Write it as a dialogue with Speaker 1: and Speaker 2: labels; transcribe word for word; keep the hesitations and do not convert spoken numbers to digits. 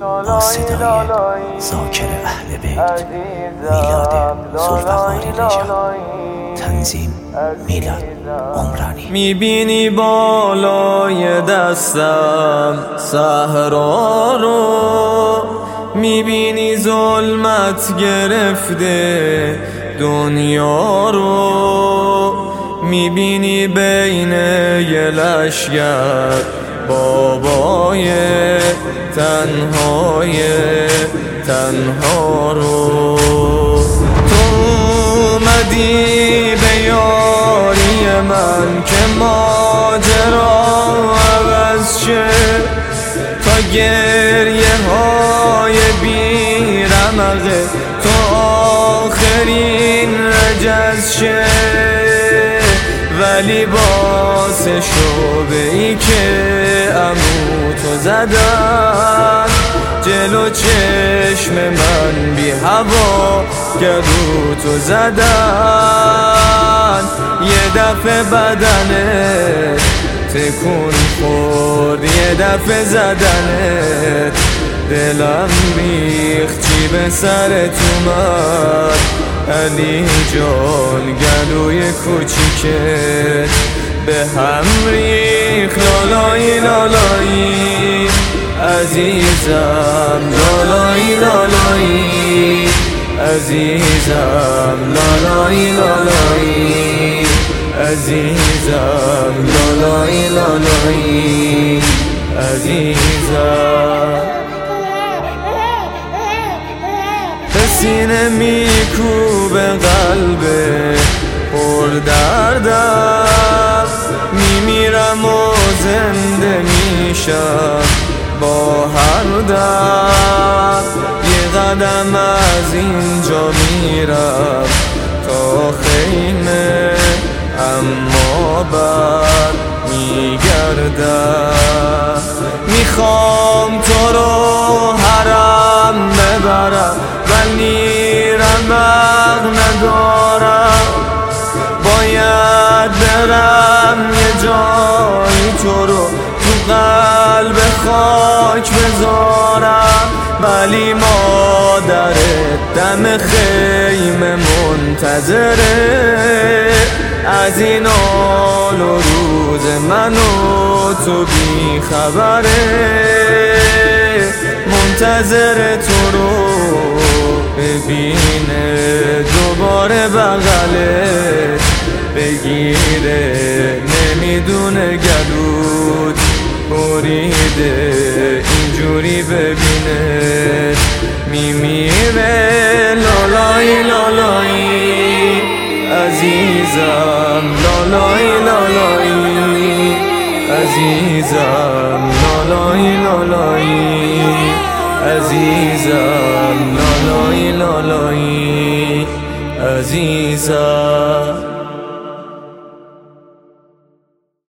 Speaker 1: با صدای ذاکر اهل بیت میلاد ذوالفقار نژاد. تنظیم میلاد عمرانی.
Speaker 2: میبینی بالای دستم صحرا رو، میبینی ظلمت گرفته دنیا رو، میبینی بین یه لشگر بابای تنهای تنها رو. تو اومدی به یاری من که ماجرا عوض شه، تا گریه های بی رمقه تو آخرین رجز شه. ولی باعث شده ای که عمو تو زدن جلو چشم من بی هوا گلو تو زدن. یه دفعه بدنت تکون خورد، یه دفعه زدنت دلم ریخت، چی به سرت اومد علی جان؟ گلوی کوچیکت به هم ریخت. لالایی لالایی عزیزم، لالایی لالایی عزیزم، لالایی لالایی عزیزم، لالایی لالایی عزیزم. سینه میکوبه قلبه پر دردم، میمیرم و زنده میشم با هر دم. یه قدم از اینجا میرم تا خیمه، اما بر میگردم. میخوام تو رو حرم ببرم ولی رمق ندارم، باید برم یه جایی تو رو تو قلب خاک بذارم. ولی مادرت دم خیمه منتظره، از این حال و روز من و تو بی خبره. منتظر تو رو ببینه، دوباره بغلت بگیره. نمیدونه گلوت بریده اینجوری ببینه میمیره. لالایی لالایی عزیزم، لالایی لالایی عزیزم، لالایی لالایی عزیزم، لالایی لالایی عزیزم.